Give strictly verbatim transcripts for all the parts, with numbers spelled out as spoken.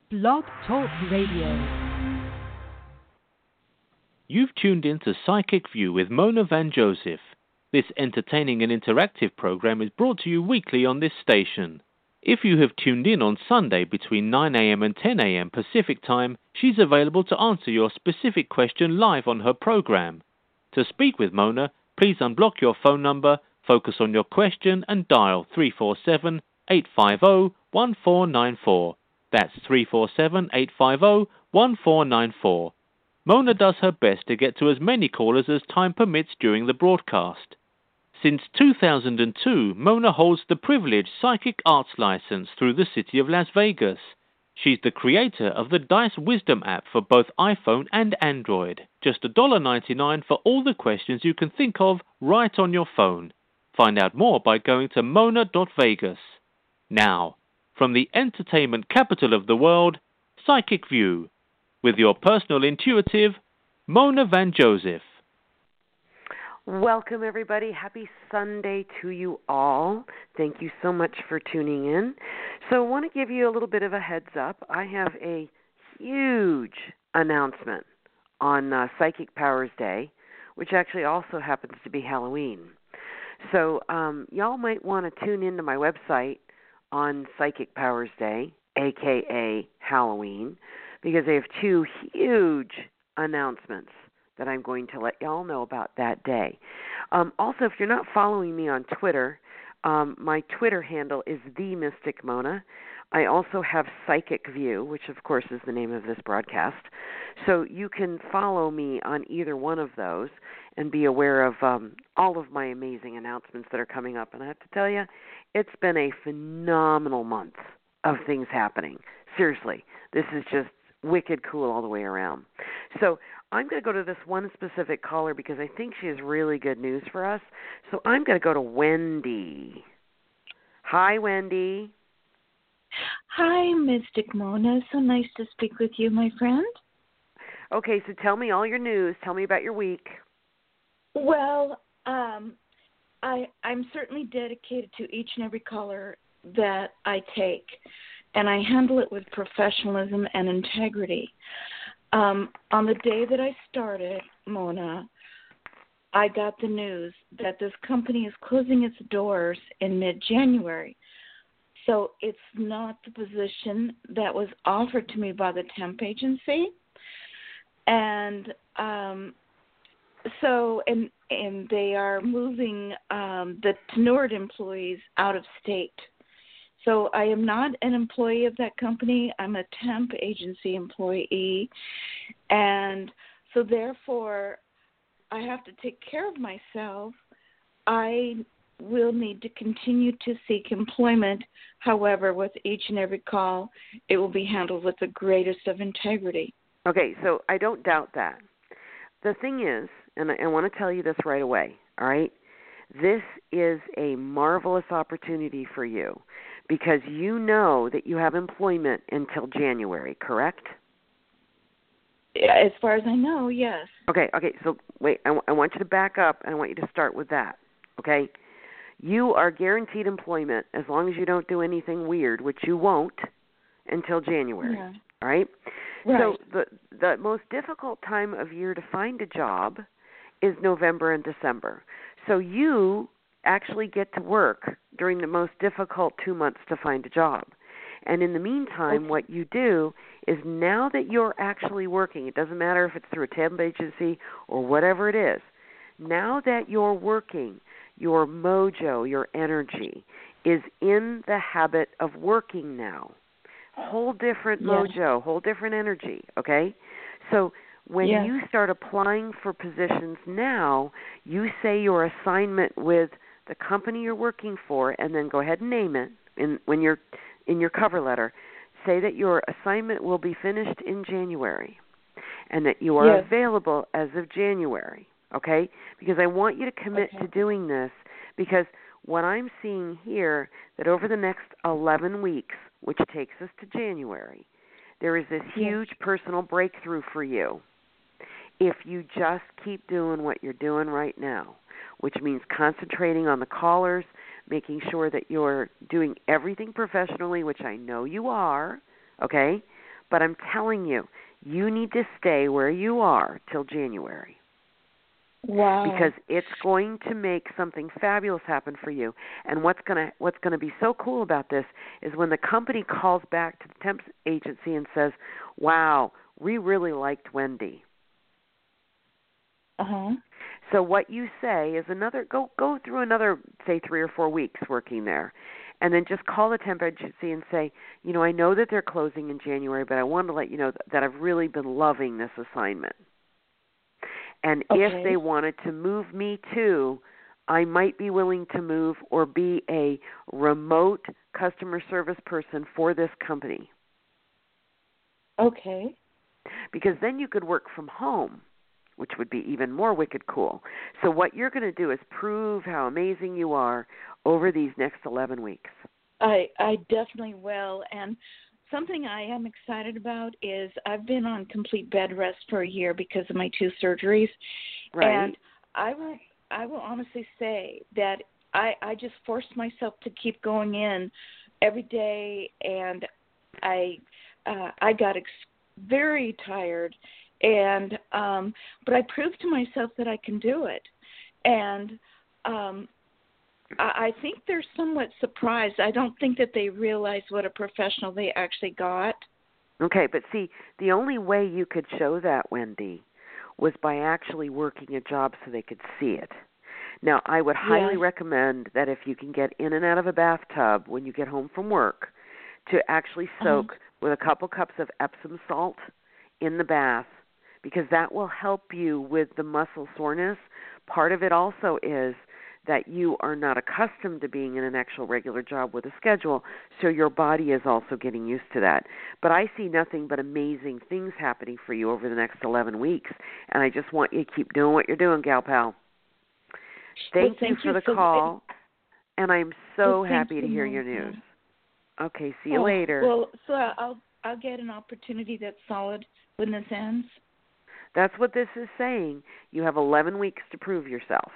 Blog Talk Radio. You've tuned in to Psychic View with Mona Van Joseph. This entertaining and interactive program is brought to you weekly on this station. If you have tuned in on Sunday between nine a.m. and ten a.m. Pacific Time, she's available to answer your specific question live on her program. To speak with Mona, please unblock your phone number, focus on your question, and dial three four seven, eight five zero, one four nine four. That's three four seven, eight five zero, one four nine four. Mona does her best to get to as many callers as time permits during the broadcast. Since two thousand two, Mona holds the privileged Psychic Arts license through the city of Las Vegas. She's the creator of the Dice Wisdom app for both iPhone and Android. Just one dollar ninety-nine for all the questions you can think of right on your phone. Find out more by going to mona dot vegas. Now, from the entertainment capital of the world, Psychic View, with your personal intuitive, Mona Van Joseph. Welcome, everybody. Happy Sunday to you all. Thank you so much for tuning in. So I want to give you a little bit of a heads up. I have a huge announcement on uh, Psychic Powers Day, which actually also happens to be Halloween. So um, y'all might want to tune into my website on Psychic Powers Day, a k a. Halloween, because I have two huge announcements that I'm going to let y'all know about that day. Um, also, if you're not following me on Twitter, um, my Twitter handle is The Mystic Mona. I also have Psychic View, which of course is the name of this broadcast. So you can follow me on either one of those and be aware of um, all of my amazing announcements that are coming up. And I have to tell you, it's been a phenomenal month of things happening. Seriously, this is just wicked cool all the way around. So I'm going to go to this one specific caller because I think she has really good news for us. So I'm going to go to Wendy. Hi, Wendy. Hi, Mystic Mona. So nice to speak with you, my friend. Okay, so tell me all your news. Tell me about your week. Well, um, I, I'm certainly dedicated to each and every caller that I take, and I handle it with professionalism and integrity. Um, on the day that I started, Mona, I got the news that this company is closing its doors in mid-January. So it's not the position that was offered to me by the temp agency. And um, so, and, and they are moving um, the tenured employees out of state. So I am not an employee of that company. I'm a temp agency employee. And so therefore, I have to take care of myself. I will need to continue to seek employment. However, with each and every call, it will be handled with the greatest of integrity. Okay, so I don't doubt that. The thing is, and I, I want to tell you this right away, all right? This is a marvelous opportunity for you because you know that you have employment until January, correct? As far as I know, yes. Okay, okay, so wait, I, w- I want you to back up, and I want you to start with that, okay? You are guaranteed employment as long as you don't do anything weird, which you won't until January, Yeah. all right? Right. So the the most difficult time of year to find a job is November and December. So you actually get to work during the most difficult two months to find a job. And in the meantime, Okay. what you do is now that you're actually working, it doesn't matter if it's through a temp agency or whatever it is, now that you're working, your mojo, your energy is in the habit of working now. Whole different Yes. mojo, whole different energy, okay? So when Yes. you start applying for positions now, you say your assignment with the company you're working for, and then go ahead and name it in when you're in your cover letter. Say that your assignment will be finished in January, and that you are Yes. available as of January. Okay? Because I want you to commit Okay. to doing this, because what I'm seeing here that over the next eleven weeks, which takes us to January, there is this huge Yes. personal breakthrough for you if you just keep doing what you're doing right now, which means concentrating on the callers, making sure that you're doing everything professionally, which I know you are, okay? But I'm telling you, you need to stay where you are till January. Wow. Because it's going to make something fabulous happen for you. And what's going to what's going to be so cool about this is when the company calls back to the temp agency and says, "Wow, we really liked Wendy." Uh-huh. So what you say is another go go through another say three or four weeks working there. And then just call the temp agency and say, "You know, I know that they're closing in January, but I want to let you know that I've really been loving this assignment. And Okay. if they wanted to move me too, I might be willing to move or be a remote customer service person for this company." Okay. Because then you could work from home, which would be even more wicked cool. So what you're going to do is prove how amazing you are over these next eleven weeks. I I definitely will. And something I am excited about is I've been on complete bed rest for a year because of my two surgeries. Right. And I will I will honestly say that I, I just forced myself to keep going in every day, and I uh, I got ex- very tired, and um, but I proved to myself that I can do it, and um, I think they're somewhat surprised. I don't think that they realize what a professional they actually got. Okay, but see, the only way you could show that, Wendy, was by actually working a job so they could see it. Now, I would highly Yeah. recommend that if you can get in and out of a bathtub when you get home from work, to actually soak Uh-huh. with a couple cups of Epsom salt in the bath, because that will help you with the muscle soreness. Part of it also is that you are not accustomed to being in an actual regular job with a schedule, so your body is also getting used to that. But I see nothing but amazing things happening for you over the next eleven weeks, and I just want you to keep doing what you're doing, gal pal. Thank, well, thank you for you the so call, and I'm so well, thank happy to you, hear your Melissa. news. Okay, see you Oh, later. Well, so I'll I'll get an opportunity that's solid when this ends. That's what this is saying. You have eleven weeks to prove yourself.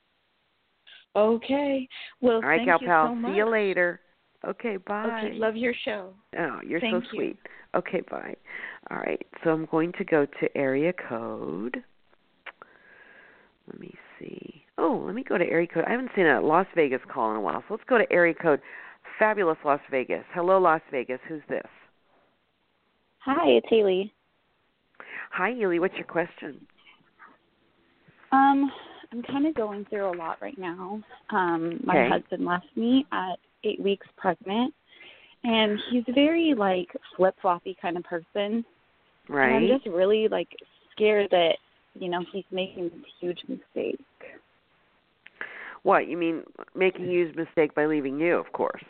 Okay. Well, All right, thank gal you pal. so much. See you later. Okay, bye. Okay, love your show. Oh, you're Thank so you. sweet. Okay, bye. All right, so I'm going to go to area code. Let me see. Oh, let me go to area code. I haven't seen a Las Vegas call in a while, so let's go to area code. Fabulous Las Vegas. Hello, Las Vegas. Who's this? Hi, it's Haley. Hi, Haley. What's your question? Um, I'm kind of going through a lot right now. Um, my Okay. husband left me at eight weeks pregnant, and he's a very, like, flip-floppy kind of person. Right. And I'm just really, like, scared that, you know, he's making this huge mistake. What, you mean making a huge mistake by leaving you, of course.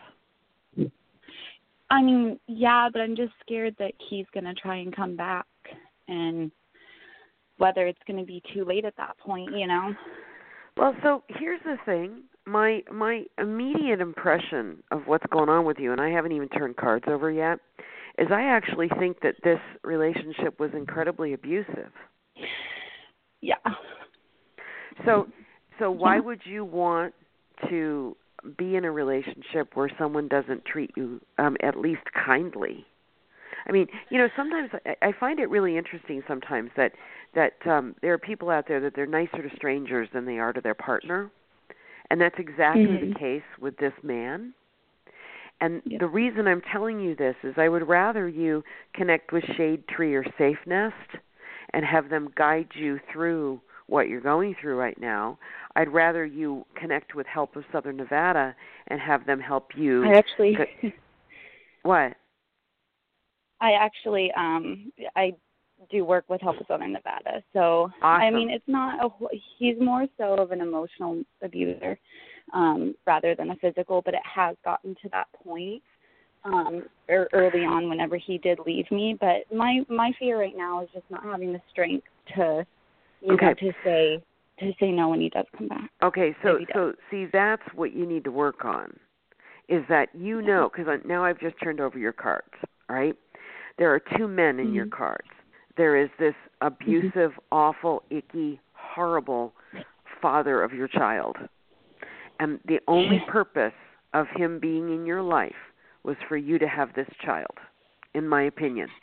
I mean, yeah, but I'm just scared that he's going to try and come back, and whether it's going to be too late at that point, you know. Well, so here's the thing. My my immediate impression of what's going on with you, and I haven't even turned cards over yet, is I actually think that this relationship was incredibly abusive. Yeah. So so why Yeah. would you want to be in a relationship where someone doesn't treat you um, at least kindly? I mean, you know, sometimes I, I find it really interesting sometimes that that um, there are people out there that they're nicer to strangers than they are to their partner, and that's exactly Mm-hmm. the case with this man. And Yep. the reason I'm telling you this is I would rather you connect with Shade Tree or Safe Nest and have them guide you through what you're going through right now. I'd rather you connect with Help of Southern Nevada and have them help you. I actually... What? I actually, um, I do work with Help of Southern Nevada. So, Awesome. I mean, it's not, a, he's more so of an emotional abuser um, rather than a physical, but it has gotten to that point um, er, early on whenever he did leave me. But my, my fear right now is just not having the strength to, you Okay. know, to say, to say no when he does come back. Okay, so, If he does. so see, that's what you need to work on, is that you know, because now I've just turned over your cards, all right? There are two men in Mm-hmm. your cards. There is this abusive, mm-hmm. awful, icky, horrible father of your child. And the only purpose of him being in your life was for you to have this child, in my opinion.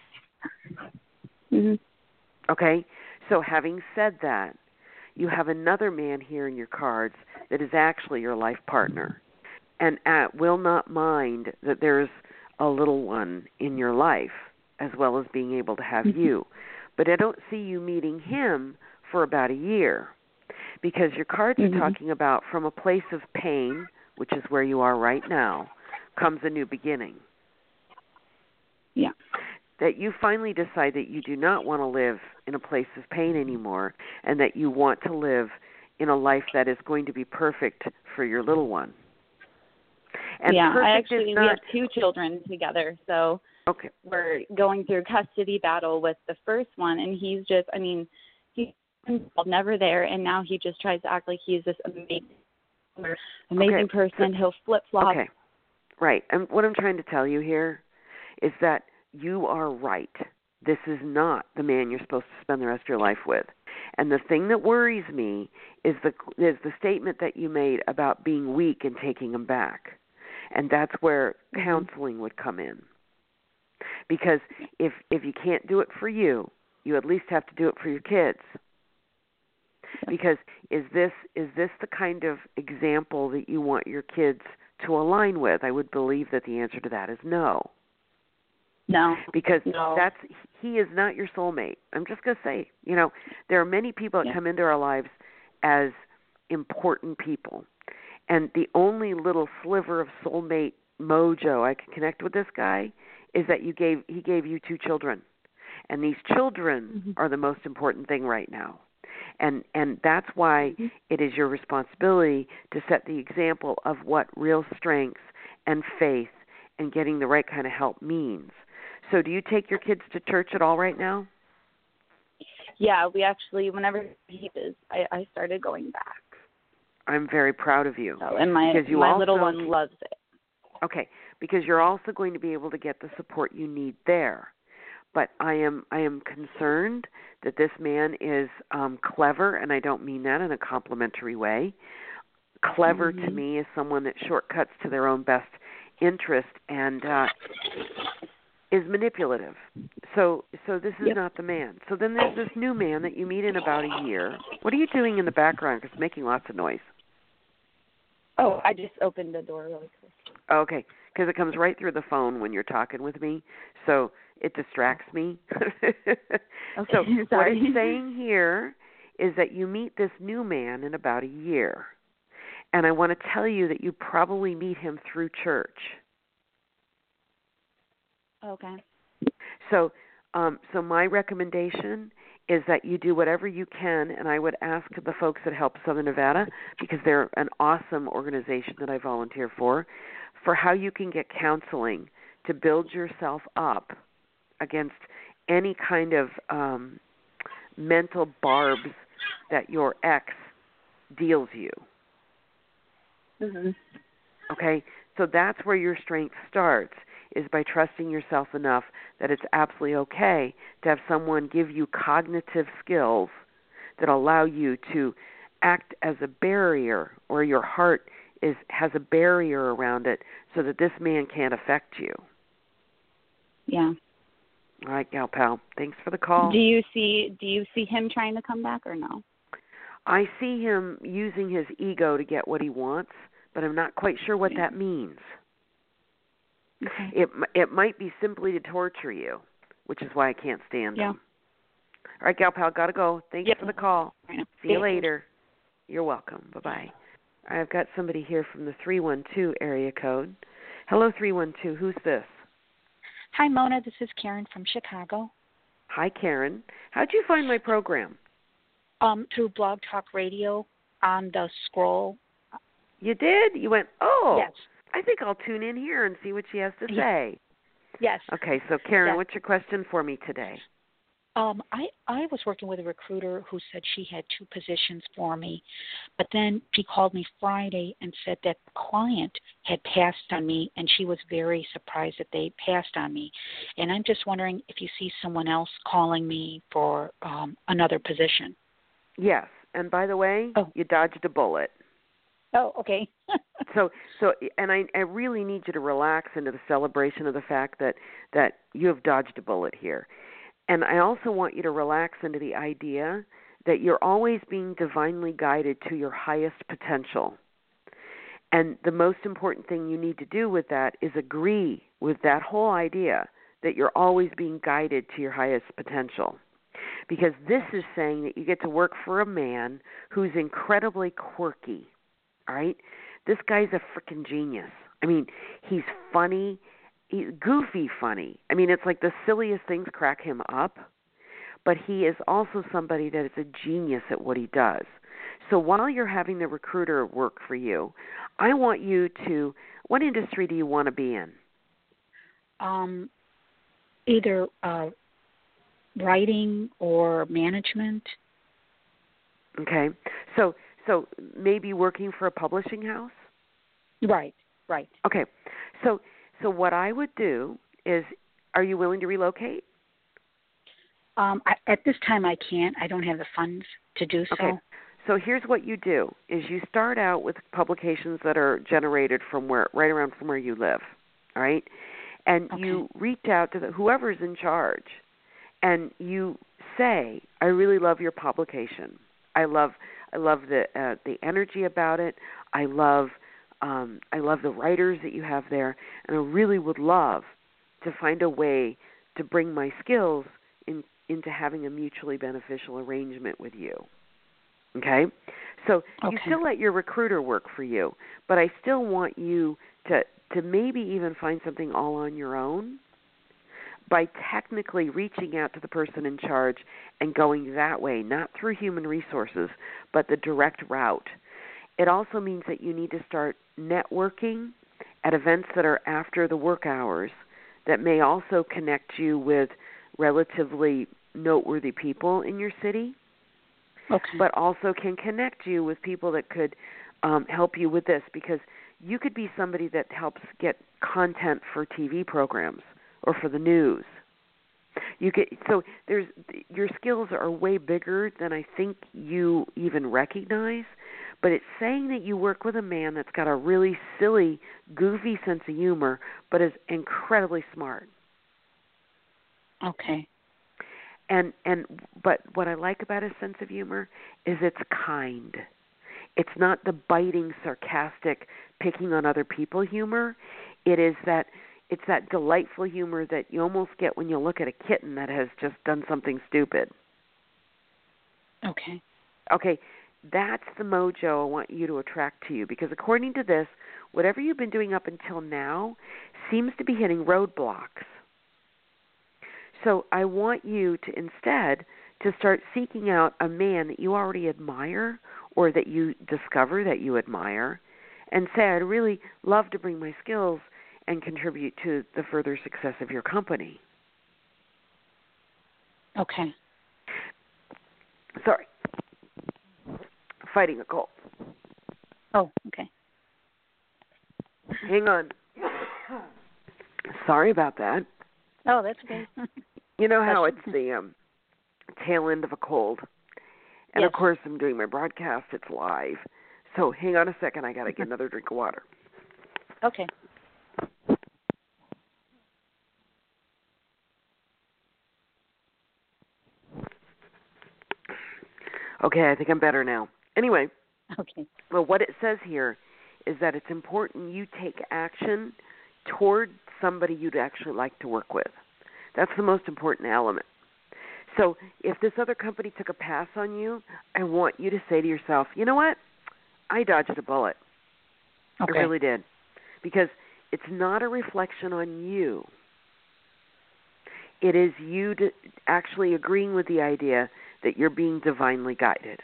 Mhm. Okay? So having said that, you have another man here in your cards that is actually your life partner and uh, will not mind that there's a little one in your life as well as being able to have Mhm. you. But I don't see you meeting him for about a year because your cards Mhm. are talking about from a place of pain, which is where you are right now, comes a new beginning. Yeah. That you finally decide that you do not want to live in a place of pain anymore and that you want to live in a life that is going to be perfect for your little one. And yeah, perfect I actually is not, we have two children together, so okay. we're going through custody battle with the first one, and he's just, I mean, he's never there, and now he just tries to act like he's this amazing, amazing Okay. person. So, He'll flip flop. okay, right. And what I'm trying to tell you here is that you are right. This is not the man you're supposed to spend the rest of your life with. And the thing that worries me is the is the statement that you made about being weak and taking him back. And that's where Mm-hmm. counseling would come in. Because if if you can't do it for you, you at least have to do it for your kids. Because is this is this the kind of example that you want your kids to align with? I would believe that the answer to that is no. No. Because no. that's he is not your soulmate. I'm just going to say, you know, there are many people that yeah. come into our lives as important people. And the only little sliver of soulmate mojo I can connect with this guy is that you gave he gave you two children. And these children mm-hmm. are the most important thing right now. And and that's why mm-hmm. it is your responsibility to set the example of what real strength and faith and getting the right kind of help means. So do you take your kids to church at all right now? Yeah, we actually, whenever he is, I, I started going back. I'm very proud of you. So, and my, because you my also, little one loves it. Okay, because you're also going to be able to get the support you need there. But I am I am concerned that this man is um, clever, and I don't mean that in a complimentary way. Clever mm-hmm. to me is someone that shortcuts to their own best interest and uh, is manipulative. So so this is yep. not the man. So then there's this new man that you meet in about a year. What are you doing in the background? Because it's making lots of noise. Oh, I just opened the door really quick. Okay, because it comes right through the phone when you're talking with me, so it distracts me. Okay, so sorry. what it's saying here is that you meet this new man in about a year. And I want to tell you that you probably meet him through church. Okay. So um, so my recommendation is that you do whatever you can, and I would ask the folks at Help Southern Nevada, because they're an awesome organization that I volunteer for, for how you can get counseling to build yourself up against any kind of um, mental barbs that your ex deals you. Mm-hmm. Okay? So that's where your strength starts, is by trusting yourself enough that it's absolutely okay to have someone give you cognitive skills that allow you to act as a barrier, or your heart is has a barrier around it so that this man can't affect you. Yeah. All right, gal pal. Thanks for the call. Do you see do you see him trying to come back or no? I see him using his ego to get what he wants, but I'm not quite sure what that means. Okay. It it might be simply to torture you, which is why I can't stand yeah. him. All right, gal pal, gotta go. Thanks yep. for the call. Right. See you later. You're welcome. Bye-bye. I've got somebody here from the three one two area code. Hello, three one two. Who's this? Hi, Mona. This is Karen from Chicago. Hi, Karen. How'd you find my program? Um, through Blog Talk Radio on the scroll. You did? You went, oh, yes. I think I'll tune in here and see what she has to say. Yes. Okay, so Karen, yes. what's your question for me today? Um, I, I was working with a recruiter who said she had two positions for me, but then she called me Friday and said that the client had passed on me, and she was very surprised that they passed on me. And I'm just wondering if you see someone else calling me for um, another position. Yes, and by the way, oh. you dodged a bullet. Oh, okay. so, so, and I, I really need you to relax into the celebration of the fact that, that you have dodged a bullet here. And I also want you to relax into the idea that you're always being divinely guided to your highest potential. And the most important thing you need to do with that is agree with that whole idea that you're always being guided to your highest potential. Because this is saying that you get to work for a man who's incredibly quirky, all right? This guy's a freaking genius. I mean, he's funny, he's goofy funny. I mean, it's like the silliest things crack him up, but he is also somebody that is a genius at what he does. So while you're having the recruiter work for you, I want you to, what industry do you want to be in? Um, either uh, writing or management. Okay. So so maybe working for a publishing house? Right, right. Okay. So so what I would do is, are you willing to relocate? Um, I, at this time, I can't. I don't have the funds to do so. Okay. So here's what you do: is you start out with publications that are generated from where, right around from where you live, all right? And Okay. you reach out to the, whoever's in charge, and you say, "I really love your publication. I love, I love the uh, the energy about it. I love, um, I love the writers that you have there, and I really would love to find a way to bring my skills in, into having a mutually beneficial arrangement with you." Okay? So Okay. you still let your recruiter work for you, but I still want you to, to maybe even find something all on your own by technically reaching out to the person in charge and going that way, not through human resources, but the direct route. It also means that you need to start networking at events that are after the work hours that may also connect you with relatively noteworthy people in your city. Okay. But also can connect you with people that could um, help you with this, because you could be somebody that helps get content for T V programs or for the news. You get so there's your skills are way bigger than I think you even recognize, but it's saying that you work with a man that's got a really silly, goofy sense of humor, but is incredibly smart. Okay. And and but what I like about his sense of humor is it's kind. It's not the biting, sarcastic, picking on other people humor. It is that it's that delightful humor that you almost get when you look at a kitten that has just done something stupid. Okay. Okay, that's the mojo I want you to attract to you, because according to this, whatever you've been doing up until now seems to be hitting roadblocks. So I want you to instead to start seeking out a man that you already admire or that you discover that you admire and say, I'd really love to bring my skills and contribute to the further success of your company. Okay. Sorry. Fighting a cold. Oh, okay. Hang on. Sorry about that. Oh, that's okay. You know how it's the um, tail end of a cold. And, yes. of course, I'm doing my broadcast. It's live. So hang on a second. I got to get another drink of water. Okay. Okay, I think I'm better now. Anyway, Okay. well, what it says here is that it's important you take action toward somebody you'd actually like to work with. That's the most important element. So if this other company took a pass on you, I want you to say to yourself, you know what? I dodged a bullet. Okay. I really did. Because it's not a reflection on you. It is you to actually agreeing with the idea that you're being divinely guided.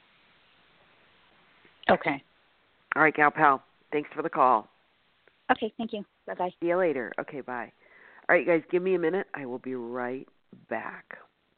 Okay. All right, gal pal. Thanks for the call. Okay, thank you. Bye-bye. See you later. Okay, bye. All right, guys, give me a minute. I will be right back.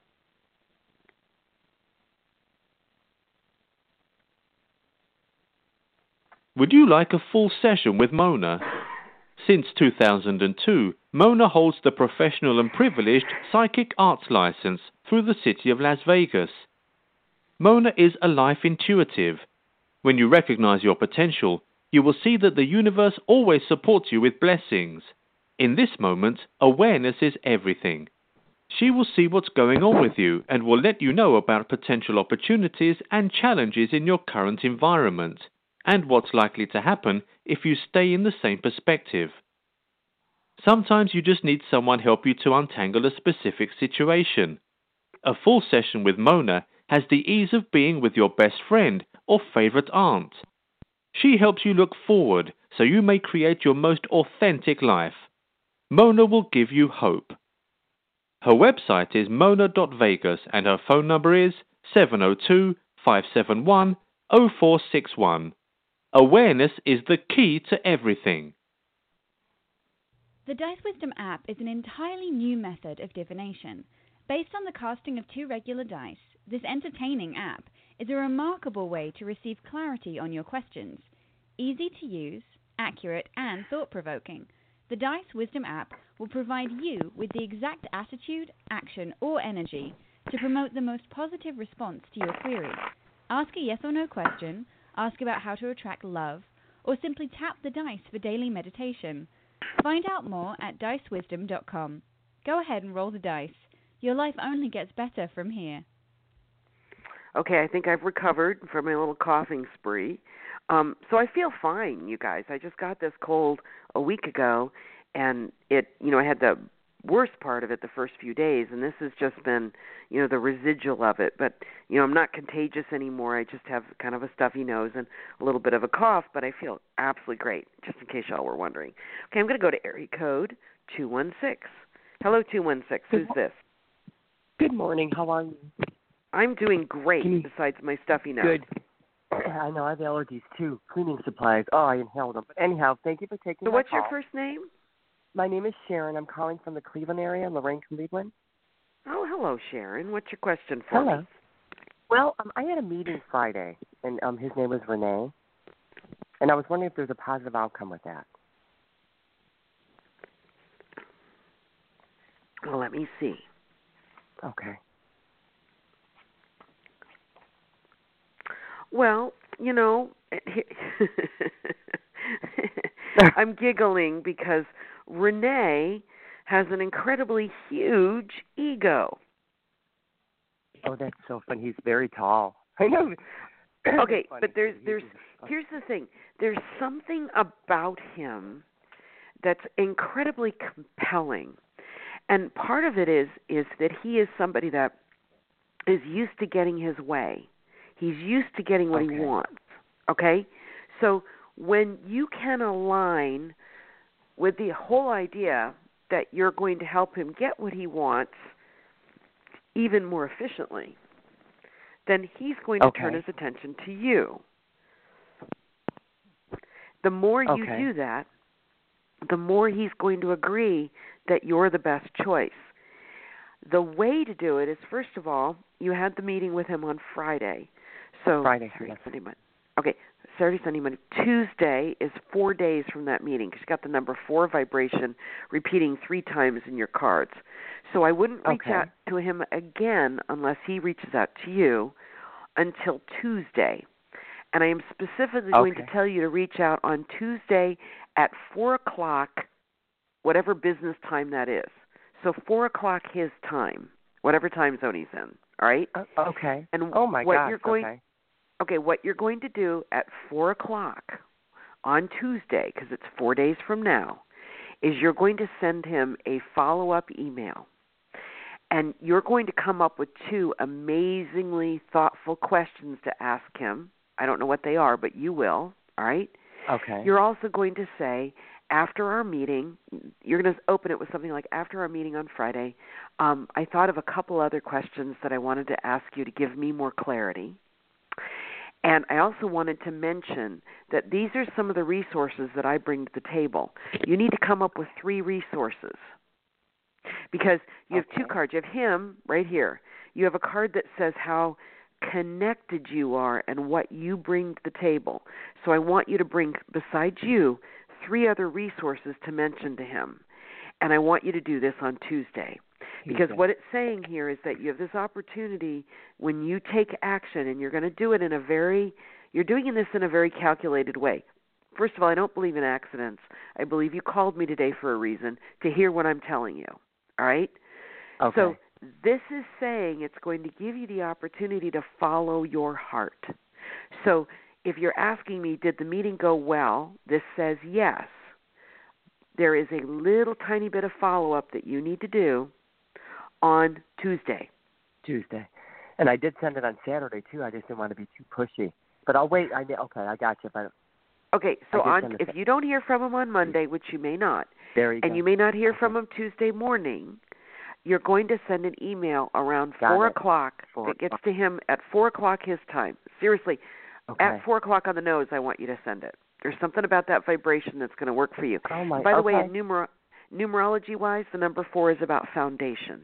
Would you like a full session with Mona? Since two thousand two, Mona holds the professional and privileged psychic arts license through the city of Las Vegas. Mona is a life intuitive. When you recognize your potential, you will see that the universe always supports you with blessings. In this moment, awareness is everything. She will see what's going on with you and will let you know about potential opportunities and challenges in your current environment, and what's likely to happen if you stay in the same perspective. Sometimes you just need someone help you to untangle a specific situation. A full session with Mona has the ease of being with your best friend or favorite aunt. She helps you look forward so you may create your most authentic life. Mona will give you hope. Her website is mona dot vegas and her phone number is seven zero two, five seven one, zero four six one. Awareness is the key to everything. The Dice Wisdom app is an entirely new method of divination. Based on the casting of two regular dice, this entertaining app is a remarkable way to receive clarity on your questions. Easy to use, accurate, and thought-provoking, the Dice Wisdom app will provide you with the exact attitude, action, or energy to promote the most positive response to your query. Ask a yes or no question, ask about how to attract love, or simply tap the dice for daily meditation. Find out more at dice wisdom dot com. Go ahead and roll the dice. Your life only gets better from here. Okay, I think I've recovered from my little coughing spree. Um, so I feel fine, you guys. I just got this cold a week ago, and it, you know, I had the worst part of it the first few days, and this has just been, you know, the residual of it. But, you know, I'm not contagious anymore. I just have kind of a stuffy nose and a little bit of a cough, but I feel absolutely great, just in case y'all were wondering. Okay, I'm going to go to area code two one six. Hello, two one six. Who's this? Good morning. How are you? I'm doing great, you, besides my stuffy nose. Good. I know, I have allergies, too. Cleaning supplies. Oh, I inhaled them. But anyhow, thank you for taking so my what's call. your first name? My name is Sharon. I'm calling from the Cleveland area, Lorraine, Cleveland. Oh, hello, Sharon. What's your question for hello. me? Well, um, I had a meeting Friday, and um, his name was Renee, and I was wondering if there's a positive outcome with that. Well, let me see. Okay. Well, you know, I'm giggling because Renee has an incredibly huge ego. Oh, that's so funny. He's very tall. I know. Okay, but there's there's here's the thing. There's something about him that's incredibly compelling. And part of it is is that he is somebody that is used to getting his way. He's used to getting what okay. he wants, okay? So when you can align with the whole idea that you're going to help him get what he wants even more efficiently, then he's going to okay. turn his attention to you. The more you okay. do that, the more he's going to agree that you're the best choice. The way to do it is, first of all, you had the meeting with him on Friday. So Friday, Saturday, yes. Sunday, Monday. Okay, Saturday, Sunday, Monday. Tuesday is four days from that meeting because you got the number four vibration repeating three times in your cards. So I wouldn't reach okay. out to him again unless he reaches out to you until Tuesday. And I am specifically okay. going to tell you to reach out on Tuesday at four o'clock, whatever business time that is. So four o'clock his time, whatever time zone he's in. All right? Uh, okay. And oh, my what gosh. You're going, okay. Okay, what you're going to do at four o'clock on Tuesday, because it's four days from now, is you're going to send him a follow-up email. And you're going to come up with two amazingly thoughtful questions to ask him. I don't know what they are, but you will, all right? Okay. You're also going to say, after our meeting, you're going to open it with something like, after our meeting on Friday, um, I thought of a couple other questions that I wanted to ask you to give me more clarity. And I also wanted to mention that these are some of the resources that I bring to the table. You need to come up with three resources because you have okay. two cards. You have him right here. You have a card that says how connected you are and what you bring to the table. So I want you to bring, besides you, three other resources to mention to him. And I want you to do this on Tuesday. Because what it's saying here is that you have this opportunity when you take action, and you're going to do it in a very, you're doing this in a very calculated way. First of all, I don't believe in accidents. I believe you called me today for a reason, to hear what I'm telling you. All right? Okay. So this is saying it's going to give you the opportunity to follow your heart. So if you're asking me, did the meeting go well, this says yes. There is a little tiny bit of follow-up that you need to do on Tuesday. Tuesday. And I did send it on Saturday, too. I just didn't want to be too pushy. But I'll wait. I Okay, I got you. But okay, so on, if you don't hear from him on Monday, which you may not, there you and go. you may not hear okay. from him Tuesday morning, you're going to send an email around got four it. o'clock four that gets o'clock. to him at four o'clock his time. Seriously, okay. at four o'clock on the nose, I want you to send it. There's something about that vibration that's going to work for you. Oh my, By the okay. way, in numer- numerology-wise, the number four is about foundation.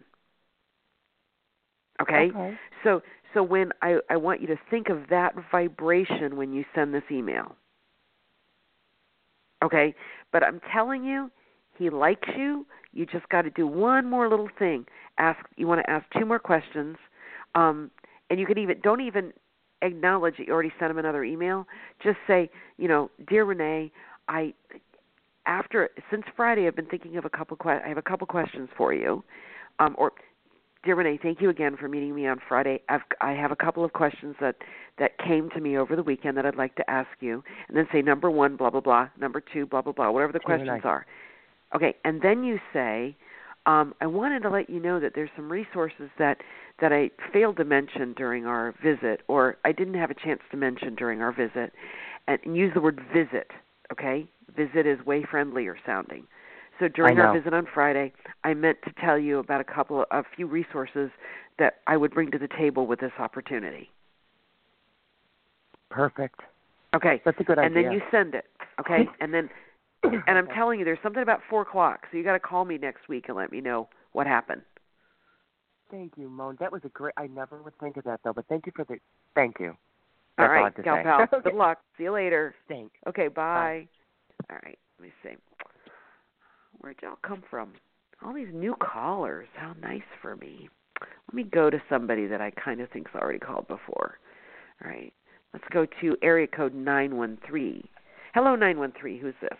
Okay? okay. So so when I, I want you to think of that vibration when you send this email. Okay? But I'm telling you, he likes you. You just got to do one more little thing. Ask. You want to ask two more questions. Um, and you can even, don't even acknowledge that you already sent him another email. Just say, you know, Dear Renee, I, after, since Friday, I've been thinking of a couple, que- I have a couple questions for you. Um, or, Dear Renee, thank you again for meeting me on Friday. I've, I have a couple of questions that, that came to me over the weekend that I'd like to ask you. And then say number one, blah, blah, blah, number two, blah, blah, blah, whatever the Dear questions Renee. are. Okay, and then you say, um, I wanted to let you know that there's some resources that, that I failed to mention during our visit, or I didn't have a chance to mention during our visit, and, and use the word visit, okay? Visit is way friendlier sounding. So during our visit on Friday, I meant to tell you about a couple of a few resources that I would bring to the table with this opportunity. Perfect. Okay. That's a good and idea. And then you send it, okay? and then, and I'm telling you, there's something about four o'clock, so you got to call me next week and let me know what happened. Thank you, Moan. That was a great. I never would think of that though, but thank you for the. Thank you. All That's right, all I have to gal say. pal. Okay. Good luck. See you later. Thanks. Okay, bye. bye. All right. Let me see. Where'd y'all come from? All these new callers. How nice for me. Let me go to somebody that I kind of think's already called before. All right. Let's go to area code nine one three. Hello, nine one three. Who's this?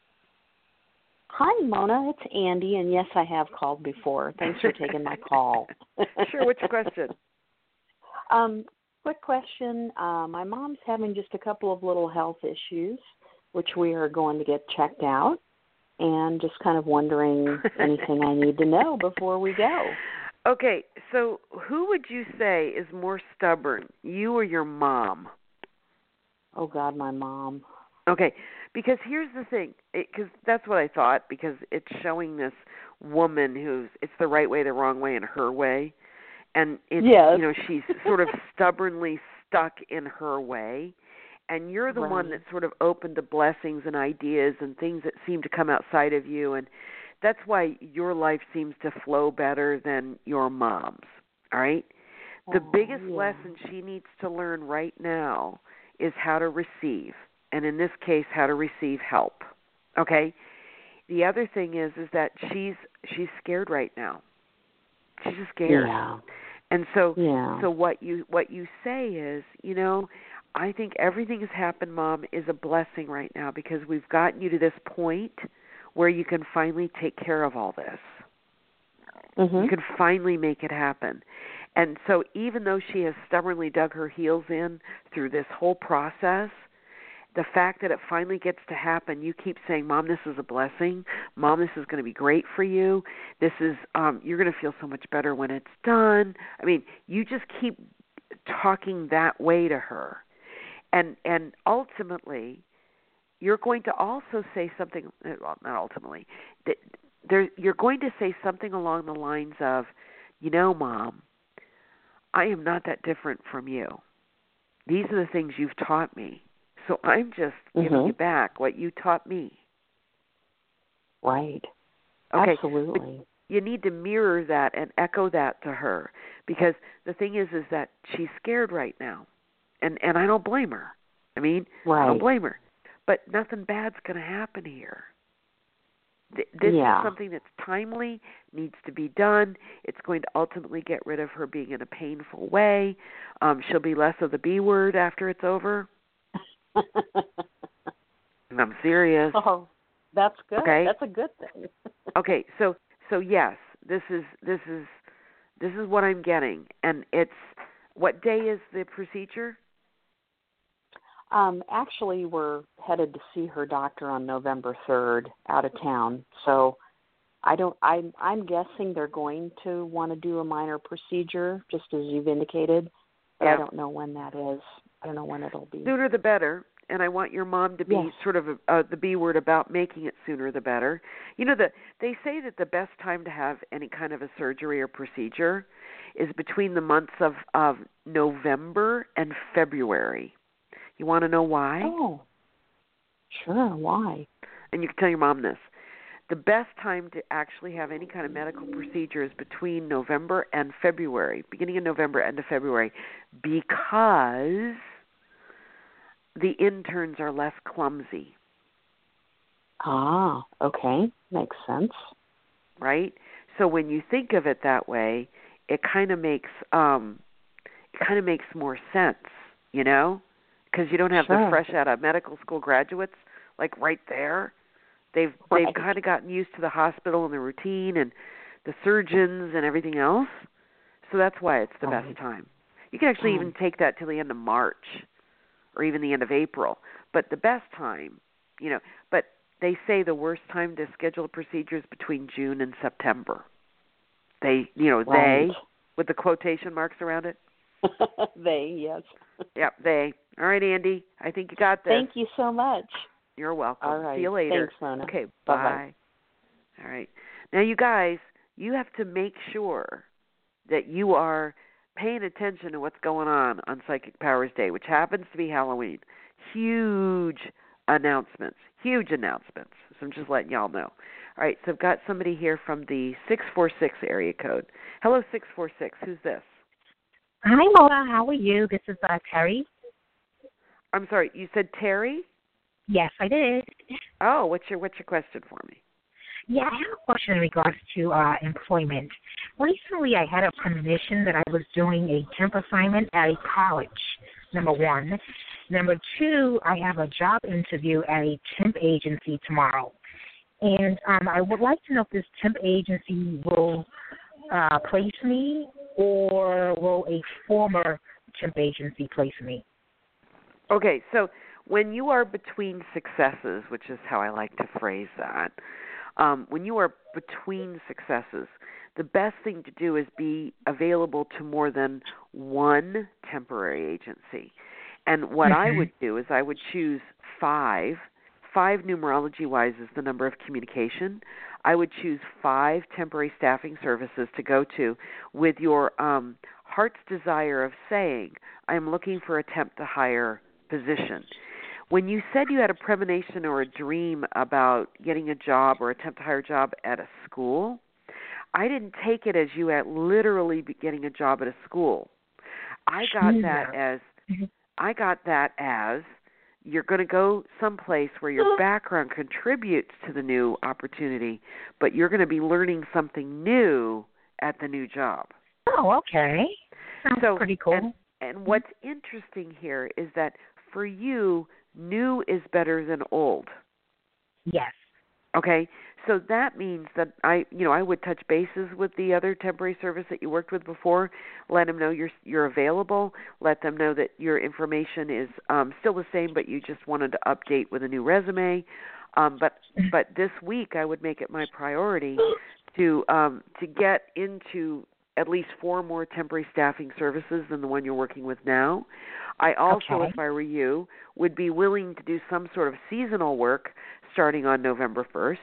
Hi, Mona. It's Andy, and yes, I have called before. Thanks for taking my call. Sure. What's your question? Um, quick question. Uh, my mom's having just a couple of little health issues, which we are going to get checked out, and just kind of wondering anything I need to know before we go. Okay, so who would you say is more stubborn, you or your mom? Oh, God, my mom. Okay, because here's the thing, because that's what I thought, because it's showing this woman who's, it's the right way, the wrong way, and her way. And, it's, yes. you know, she's sort of stubbornly stuck in her way. And you're the right. one that's sort of open to blessings and ideas and things that seem to come outside of you. And that's why your life seems to flow better than your mom's, all right? The oh, biggest yeah. lesson she needs to learn right now is how to receive, and in this case, how to receive help, okay? The other thing is is that she's she's scared right now. She's just scared. Yeah. And so yeah. so what you what you say is, you know, I think everything has happened, Mom, is a blessing right now because we've gotten you to this point where you can finally take care of all this. Mm-hmm. You can finally make it happen. And so even though she has stubbornly dug her heels in through this whole process, the fact that it finally gets to happen, you keep saying, Mom, this is a blessing. Mom, this is going to be great for you. This is, um, you're going to feel so much better when it's done. I mean, you just keep talking that way to her. And and ultimately, you're going to also say something, well, not ultimately, that there, you're going to say something along the lines of, you know, Mom, I am not that different from you. These are the things you've taught me. So I'm just giving mm-hmm. you back what you taught me. Right. Okay. Absolutely. But you need to mirror that and echo that to her because the thing is is that she's scared right now. And and I don't blame her. I mean, right. I don't blame her. But nothing bad's going to happen here. Th- this yeah. is something that's timely, needs to be done. It's going to ultimately get rid of her being in a painful way. Um, she'll be less of the B word after it's over. And I'm serious. Oh, that's good. Okay? That's a good thing. Okay, so so yes, this is this is This is what I'm getting. And it's, what day is the procedure? Um, actually, we're headed to see her doctor on November third out of town. So I don't, I'm, I'm guessing they're going to want to do a minor procedure, just as you've indicated. But Yeah. I don't know when that is. I don't know when it'll be. Sooner the better. And I want your mom to be Yes. sort of a, uh, the B word about making it sooner the better. You know, the, they say that the best time to have any kind of a surgery or procedure is between the months of, of November and February. You want to know why? Oh, sure. Why? And you can tell your mom this. The best time to actually have any kind of medical procedure is between November and February, beginning of November, end of February, because the interns are less clumsy. Ah, okay. Makes sense. Right? So when you think of it that way, it kind of makes um, it kind of makes more sense, you know? Because you don't have Sure. the fresh out of medical school graduates like right there. They've Right. they've kind of gotten used to the hospital and the routine and the surgeons and everything else. So that's why it's the Right. best time. You can actually Um, even take that till the end of March or even the end of April. But the best time, you know, but they say the worst time to schedule a procedure is between June and September. They, you know, Right. they, with the quotation marks around it. They, yes. Yep, they. All right, Andy, I think you got this. Thank you so much. You're welcome. All right. See you later. Thanks, Mona. Okay, Bye-bye. bye. All right. Now, you guys, you have to make sure that you are paying attention to what's going on on Psychic Powers Day, which happens to be Halloween. Huge announcements. Huge announcements. So I'm just letting y'all know. All right, so I've got somebody here from the six four six area code. Hello, six four six. Who's this? Hi, Laura. How are you? This is uh, Terry. I'm sorry, you said Terry? Yes, I did. Oh, what's your what's your question for me? Yeah, I have a question in regards to uh, employment. Recently, I had a premonition that I was doing a temp assignment at a college, number one. Number two, I have a job interview at a temp agency tomorrow. And um, I would like to know if this temp agency will uh, place me or will a former temp agency place me? Okay, so when you are between successes, which is how I like to phrase that, um, when you are between successes, the best thing to do is be available to more than one temporary agency. And what Mm-hmm. I would do is I would choose five. Five numerology-wise is the number of communication. I would choose five temporary staffing services to go to with your um, heart's desire of saying, I'm looking for a temp to hire position. When you said you had a premonition or a dream about getting a job or a temp to hire job at a school, I didn't take it as you at literally be getting a job at a school. I got that as I got that as you're going to go someplace where your background contributes to the new opportunity, but you're going to be learning something new at the new job. Oh, okay. Sounds so, pretty cool. And, and what's interesting here is that for you, new is better than old. Yes. Okay, so that means that I, you know, I would touch bases with the other temporary service that you worked with before. Let them know you're you're available. Let them know that your information is um, still the same, but you just wanted to update with a new resume. Um, but but this week I would make it my priority to um, to get into at least four more temporary staffing services than the one you're working with now. I also, Okay. if I were you, would be willing to do some sort of seasonal work starting on November first.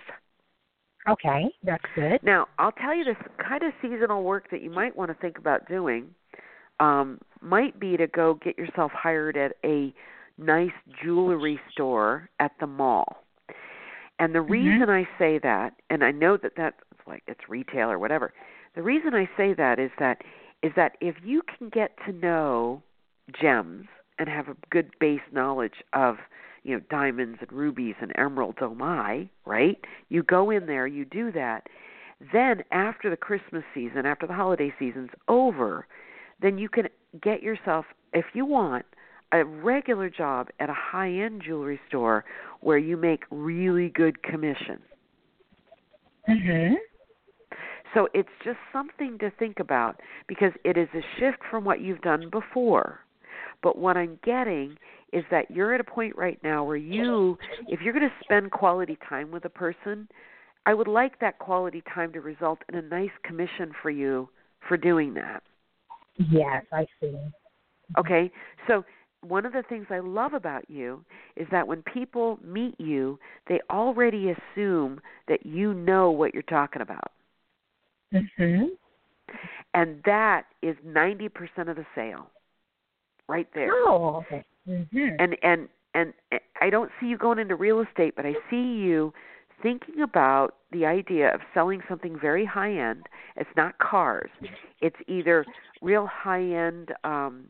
Okay, that's good. Now, I'll tell you this kind of seasonal work that you might want to think about doing um, might be to go get yourself hired at a nice jewelry store at the mall. And the Mm-hmm. reason I say that, and I know that that's like it's retail or whatever, the reason I say that is that is that if you can get to know gems and have a good base knowledge of, you know, diamonds and rubies and emeralds, oh my, right? You go in there, you do that. Then after the Christmas season, after the holiday season's over, then you can get yourself, if you want, a regular job at a high-end jewelry store where you make really good commission. Mm-hmm. So it's just something to think about because it is a shift from what you've done before. But what I'm getting is that you're at a point right now where you, if you're going to spend quality time with a person, I would like that quality time to result in a nice commission for you for doing that. Yes, I see. Okay, so one of the things I love about you is that when people meet you, they already assume that you know what you're talking about. Mm-hmm. And that is ninety percent of the sale right there. Oh, okay. Mm-hmm. And, and, and I don't see you going into real estate, but I see you thinking about the idea of selling something very high-end. It's not cars. It's either real high-end um,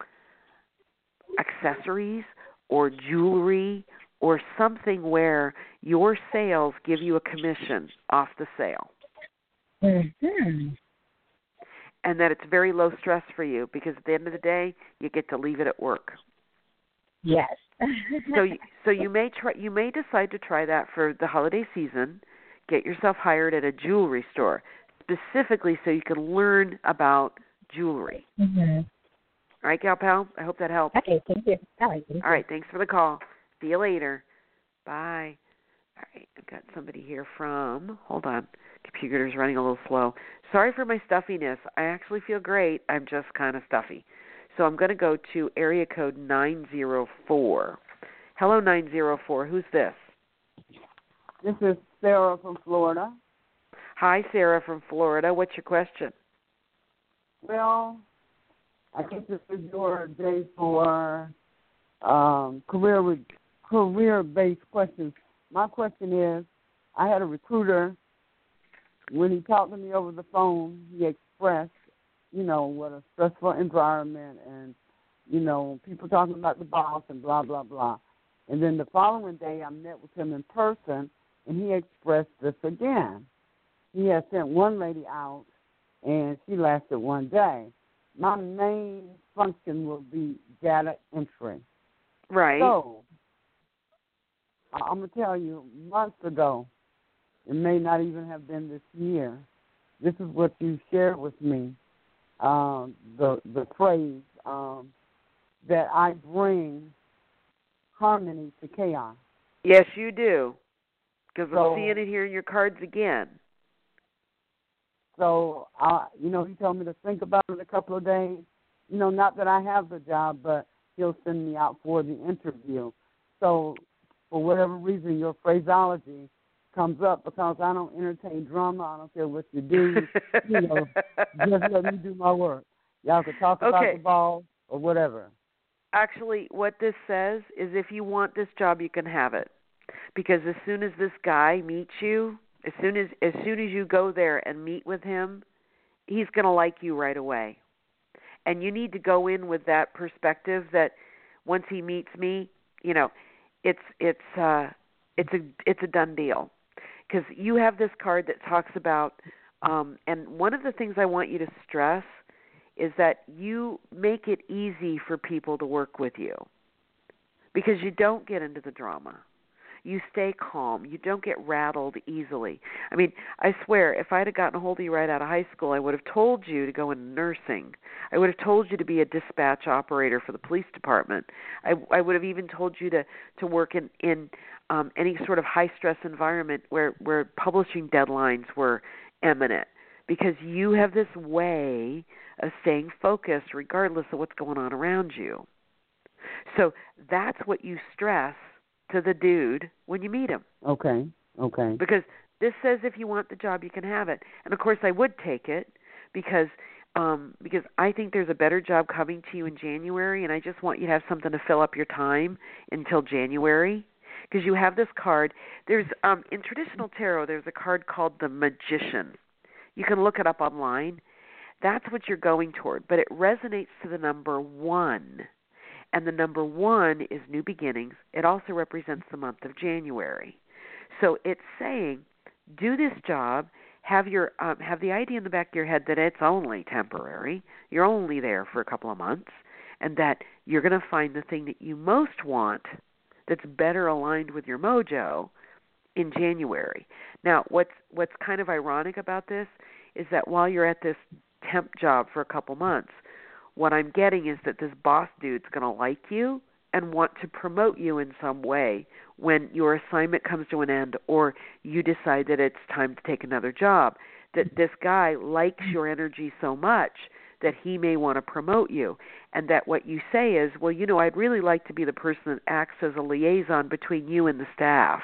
accessories or jewelry or something where your sales give you a commission off the sale. Mm-hmm. And that it's very low stress for you because at the end of the day, you get to leave it at work. Yes. so, you, so you may try. You may decide to try that for the holiday season. Get yourself hired at a jewelry store, specifically so you can learn about jewelry. Mm-hmm. All right, Gal Pal. I hope that helps. Okay, thank you. All right, thank All right, thanks for the call. See you later. Bye. All right, I've got somebody here from. Hold on, computer's running a little slow. Sorry for my stuffiness. I actually feel great. I'm just kind of stuffy. So I'm going to go to area code nine zero four. Hello, nine zero four. Who's this? This is Sarah from Florida. Hi, Sarah from Florida. What's your question? Well, I think this is your day for um, career career-based questions. My question is, I had a recruiter, when he talked to me over the phone, he expressed, you know, what a stressful environment and, you know, people talking about the boss and blah, blah, blah. And then the following day I met with him in person, and he expressed this again. He had sent one lady out, and she lasted one day. My main function will be data entry. Right. So, I'm going to tell you, months ago, it may not even have been this year, this is what you shared with me, um, the the phrase um, that I bring harmony to chaos. Yes, you do, because So- I'm seeing it here in your cards again. So, uh, you know, he told me to think about it a couple of days. You know, not that I have the job, but he'll send me out for the interview. So, for whatever reason, your phraseology comes up because I don't entertain drama. I don't care what you do. You know, just let me do my work. Y'all can talk about Okay. the ball or whatever. Actually, what this says is if you want this job, you can have it. Because as soon as this guy meets you, as soon as as soon as you go there and meet with him, he's going to like you right away. And you need to go in with that perspective that once he meets me, you know, it's it's uh it's a it's a done deal. Because you have this card that talks about, um, and one of the things I want you to stress is that you make it easy for people to work with you because you don't get into the drama. You stay calm. You don't get rattled easily. I mean, I swear, if I'd have gotten a hold of you right out of high school, I would have told you to go into nursing. I would have told you to be a dispatch operator for the police department. I, I would have even told you to, to work in, in um, any sort of high-stress environment where, where publishing deadlines were imminent because you have this way of staying focused regardless of what's going on around you. So that's what you stress to the dude when you meet him. Okay, okay. Because this says if you want the job, you can have it. And, of course, I would take it because um, because I think there's a better job coming to you in January, and I just want you to have something to fill up your time until January because you have this card. There's um, in traditional tarot, there's a card called the Magician. You can look it up online. That's what you're going toward, but it resonates to the number one. And the number one is new beginnings. It also represents the month of January. So it's saying, do this job, have your um, have the idea in the back of your head that it's only temporary. You're only there for a couple of months, and that you're going to find the thing that you most want that's better aligned with your mojo in January. Now, what's what's kind of ironic about this is that while you're at this temp job for a couple months, what I'm getting is that this boss dude's going to like you and want to promote you in some way when your assignment comes to an end or you decide that it's time to take another job, that this guy likes your energy so much that he may want to promote you, and that what you say is, well, you know, I'd really like to be the person that acts as a liaison between you and the staff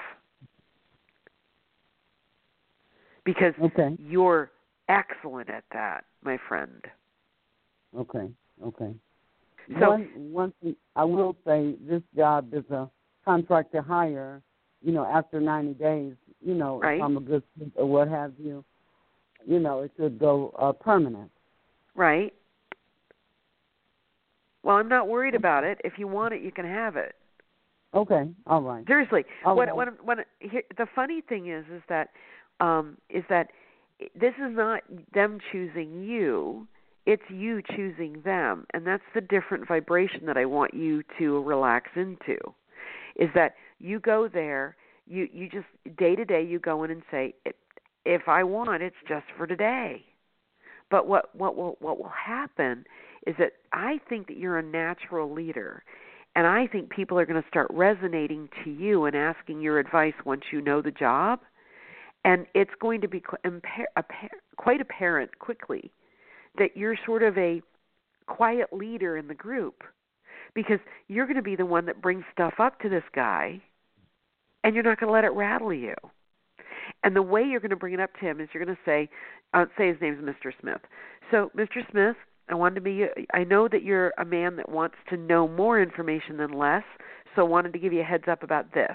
because okay. you're excellent at that, my friend. Okay, okay. So, one, one thing I will say, this job is a contract to hire, you know, after ninety days, you know, right. if I'm a good fit or what have you, you know, it could go uh, permanent. Right. Well, I'm not worried about it. If you want it, you can have it. Okay, all right. Seriously, all what, right. what, what, here, the funny thing is, is that, um, is that this is not them choosing you. It's you choosing them, and that's the different vibration that I want you to relax into. Is that you go there, you you just day to day you go in and say, if I want, it's just for today. But what what will what will happen is that I think that you're a natural leader, and I think people are going to start resonating to you and asking your advice once you know the job, and it's going to be quite apparent quickly that you're sort of a quiet leader in the group because you're going to be the one that brings stuff up to this guy, and you're not going to let it rattle you. And the way you're going to bring it up to him is you're going to say, uh, say his name's Mister Smith. So, Mister Smith, I wanted to be. I know that you're a man that wants to know more information than less, so I wanted to give you a heads up about this.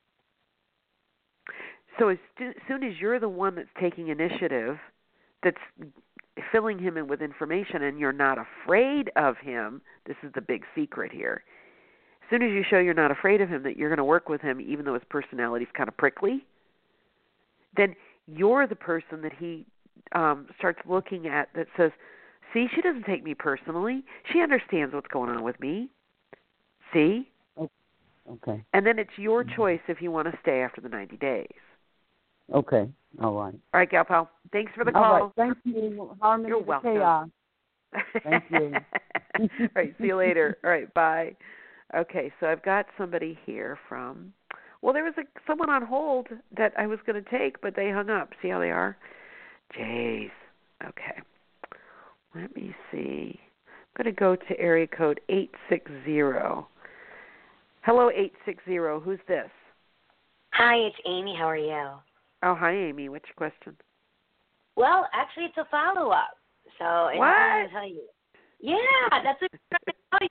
So as soon as you're the one that's taking initiative, that's filling him in with information, and you're not afraid of him, this is the big secret here. As soon as you show you're not afraid of him, that you're going to work with him, even though his personality is kind of prickly, then you're the person that he um, starts looking at that says, see, she doesn't take me personally. She understands what's going on with me. See? Okay. And then it's your choice if you want to stay after the ninety days. Okay. All right. All right, gal pal. Thanks for the call. All right. Thank you. Harmony You're to welcome. chaos. Thank you. All right. See you later. All right. Bye. Okay. So I've got somebody here from. Well, there was a, someone on hold that I was going to take, but they hung up. See how they are? Jeez. Okay. Let me see. I'm going to go to area code eight six zero. Hello, eight six zero. Who's this? Hi, it's Amy. How are you? Oh, hi, Amy. What's your question? Well, actually, it's a follow-up. So I what? want to tell you. Yeah, that's what I'm trying to tell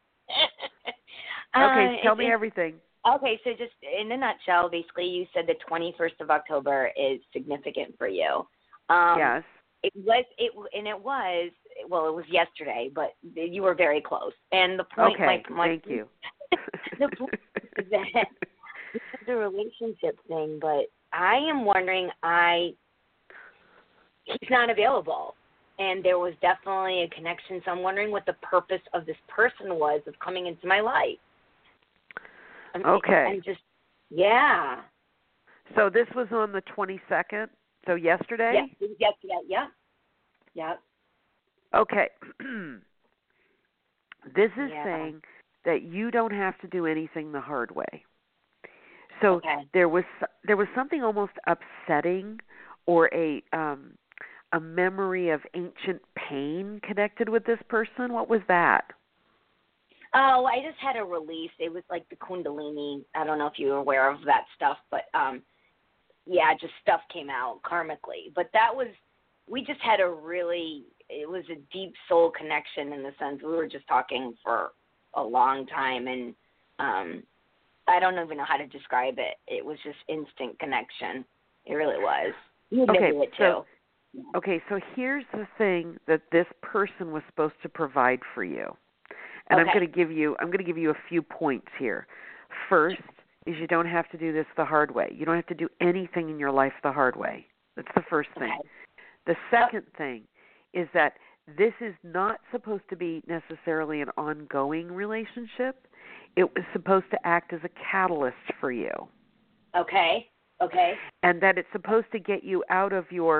you. Okay, uh, tell me everything. Okay, so just in a nutshell, basically, you said the twenty-first of October is significant for you. Um, yes. It was, it and it was, well, it was yesterday, but you were very close. And the point, okay, my, my, thank you. the point is that this is a relationship thing, but I am wondering, I, he's not available. And there was definitely a connection, so I'm wondering what the purpose of this person was of coming into my life. I'm, okay. I'm just, yeah. So this was on the twenty-second, so yesterday? Yes, it was yesterday, yeah. Yeah. Okay. This is yeah. saying that you don't have to do anything the hard way. So okay. there was there was something almost upsetting or a um, a memory of ancient pain connected with this person. What was that? Oh, I just had a release. It was like the Kundalini. I don't know if you were aware of that stuff, but um, yeah, just stuff came out karmically. But that was, we just had a really, it was a deep soul connection in the sense we were just talking for a long time, and um, I don't even know how to describe it. It was just instant connection. It really was. You okay, knew it too. So, okay, so here's the thing that this person was supposed to provide for you. And okay. I'm going to give you I'm going to give you a few points here. First is you don't have to do this the hard way. You don't have to do anything in your life the hard way. That's the first thing. Okay. The second thing is that this is not supposed to be necessarily an ongoing relationship. It was supposed to act as a catalyst for you. Okay. Okay. And that it's supposed to get you out of your